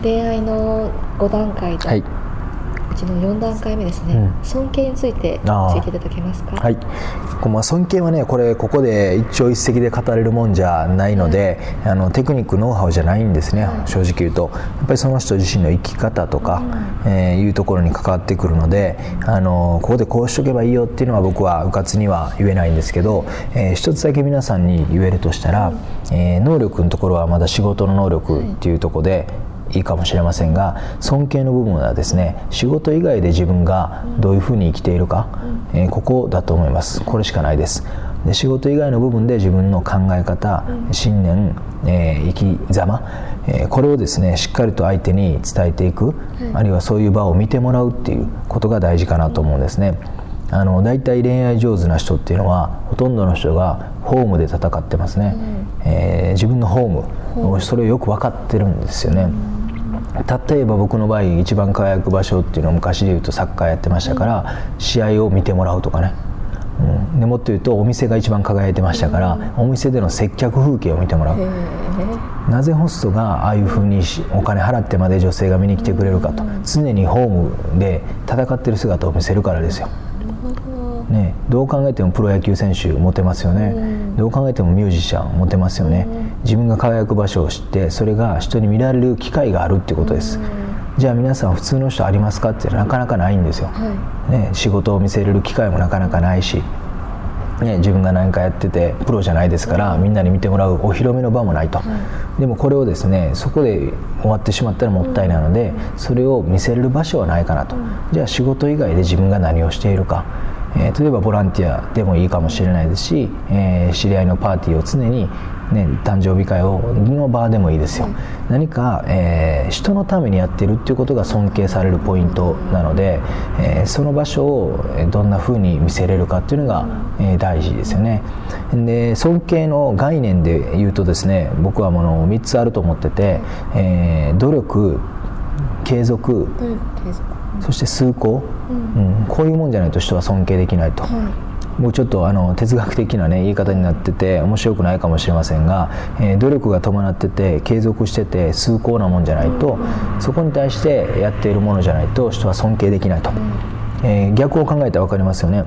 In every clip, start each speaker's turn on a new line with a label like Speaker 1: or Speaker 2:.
Speaker 1: 恋愛の5段階で、うちの4段階目ですね、尊敬について教えていただけますか。
Speaker 2: 尊敬はね、ここで一朝一夕で語れるもんじゃないので、テクニックノウハウじゃないんですね、正直言うと。やっぱりその人自身の生き方とか、いうところに関わってくるので、ここでこうしとけばいいよっていうのは僕はうかつには言えないんですけど、一つだけ皆さんに言えるとしたら、能力のところはまだ仕事の能力っていうところでいいかもしれませんが、尊敬の部分はですね、仕事以外で自分がどういうふうに生きているか、ここだと思います。これしかないです。で、仕事以外の部分で自分の考え方、信念、生き様、これをですねしっかりと相手に伝えていく、あるいはそういう場を見てもらうっていうことが大事かなと思うんですね。だいたい恋愛上手な人っていうのはほとんどの人がホームで戦ってますね。自分のホーム、それをよく分かってるんですよね。例えば僕の場合一番輝く場所っていうのを昔で言うとサッカーやってましたから、試合を見てもらうとかね、でもっと言うとお店が一番輝いてましたから、お店での接客風景を見てもらう。なぜホストがああいうふうにお金払ってまで女性が見に来てくれるかと、常にホームで戦ってる姿を見せるからですよ。どう考えてもプロ野球選手モテますよね。どう考えてもミュージシャンモテますよね。自分が輝く場所を知って、それが人に見られる機会があるっていうことです。じゃあ皆さん普通の人ありますかってなかなかないんですよ。仕事を見せれる機会もなかなかないし、自分が何かやっててプロじゃないですから、みんなに見てもらうお披露目の場もないと。でもこれをですね、そこで終わってしまったらもったいないので、それを見せれる場所はないかなと。じゃあ仕事以外で自分が何をしているか、例えばボランティアでもいいかもしれないですし、知り合いのパーティーを常に、誕生日会の場でもいいですよ。何か、人のためにやってるっていうことが尊敬されるポイントなので、その場所をどんな風に見せれるかっていうのが、大事ですよね。で、尊敬の概念で言うとですね、僕は3つあると思ってて、努力、継続、そして崇高、こういうもんじゃないと人は尊敬できないと。もうちょっと哲学的な、言い方になってて面白くないかもしれませんが、努力が伴ってて継続してて崇高なもんじゃないと、そこに対してやっているものじゃないと人は尊敬できないと。逆を考えたら分かりますよね。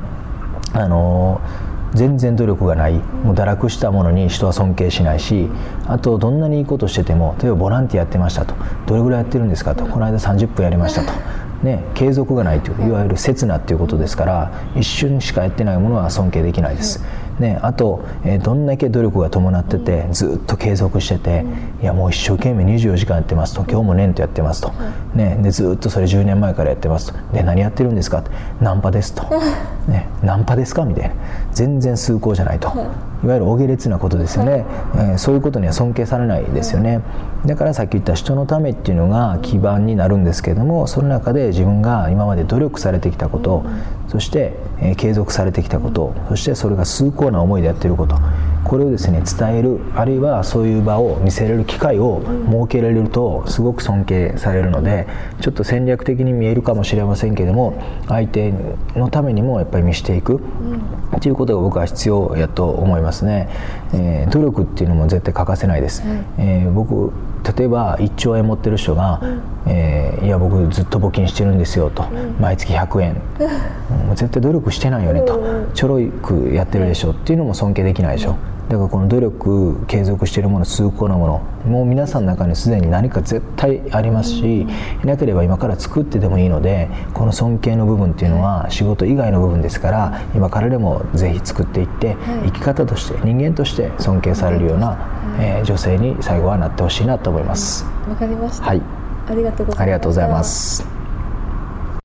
Speaker 2: 全然努力がない、もう堕落したものに人は尊敬しないし、あとどんなにいいことしてても、例えばボランティアやってましたと、どれぐらいやってるんですかと、この間30分やりましたと、継続がないという、いわゆる刹那っていうことですから、一瞬しかやってないものは尊敬できないです。あと、どんだけ努力が伴っててずっと継続してて、いやもう一生懸命24時間やってますと、今日も年とやってますと、でずっとそれ10年前からやってますと、で何やってるんですかって、ナンパですと、ナンパですかみたいな、全然崇高じゃないと、いわゆるお下劣なことですよね。そういうことには尊敬されないですよね。だからさっき言った人のためっていうのが基盤になるんですけれども、その中で自分が今まで努力されてきたこと、そして、継続されてきたこと、そしてそれが崇高な思いでやっていること、これをですね伝える、あるいはそういう場を見せれる機会を設けられるとすごく尊敬されるので、ちょっと戦略的に見えるかもしれませんけれども、相手のためにもやっぱり見せていくということが僕は必要やと思いますね。努力っていうのも絶対欠かせないです。僕例えば1兆円持ってる人が、いや僕ずっと募金してるんですよと、毎月100円、もう絶対努力してないよねと、ちょろくやってるでしょっていうのも尊敬できないでしょ。だからこの努力継続しているもの、崇高なもの、もう皆さんの中にすでに何か絶対ありますし、いなければ今から作ってでもいいので、この尊敬の部分っていうのは仕事以外の部分ですから、今からでもぜひ作っていって、生き方として人間として尊敬されるような、女性に最後はなってほしいなと思います。
Speaker 1: わかりました。
Speaker 2: はい、
Speaker 1: ありがとうございます。
Speaker 2: ありがとうございます。